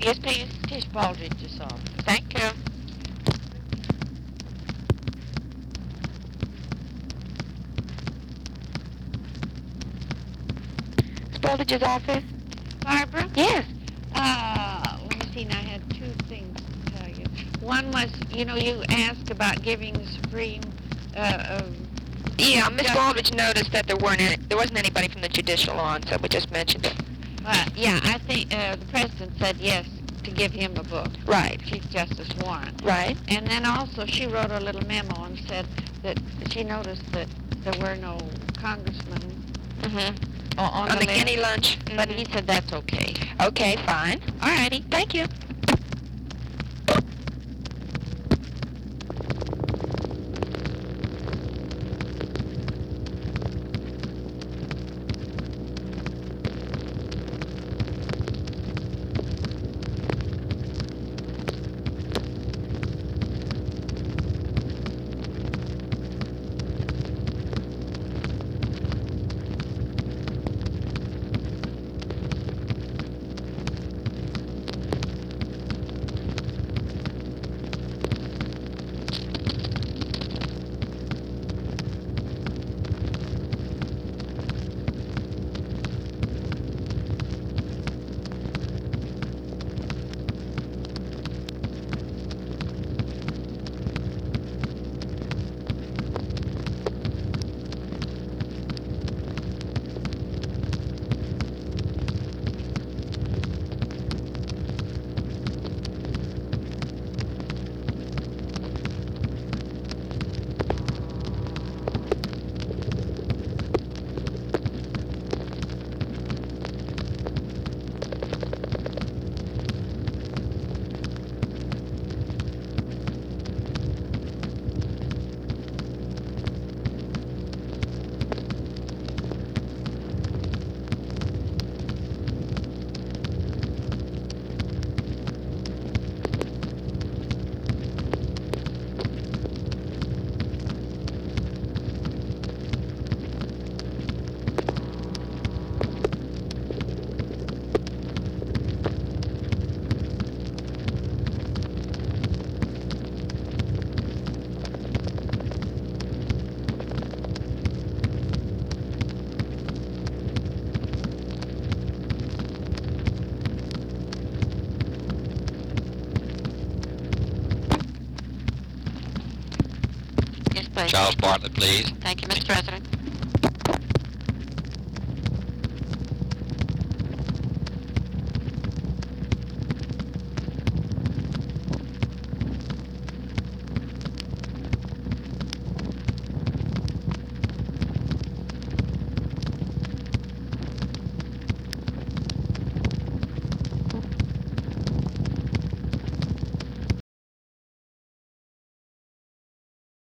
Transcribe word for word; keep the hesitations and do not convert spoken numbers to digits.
Yes, please. Tish Baldridge's office. Thank you. Baldridge's office? Barbara? Yes. Uh, let me see. Now, I had two things to tell you. One was, you know, you asked about giving the Supreme. Uh, uh, Yeah, Miss Justice- Baldridge noticed that there weren't any, there wasn't anybody from the judicial on, so we just mentioned it. uh, yeah, I think uh, the president said yes to give him a book. Right. Chief Justice Warren. Right. And then also she wrote a little memo and said that she noticed that there were no congressmen Mm-hmm. o- on, On the list, Guinea lunch. but he said that's okay. Okay, fine. All righty. Thank you. Yes, please. Charles Bartlett, please. Thank you, Mister President.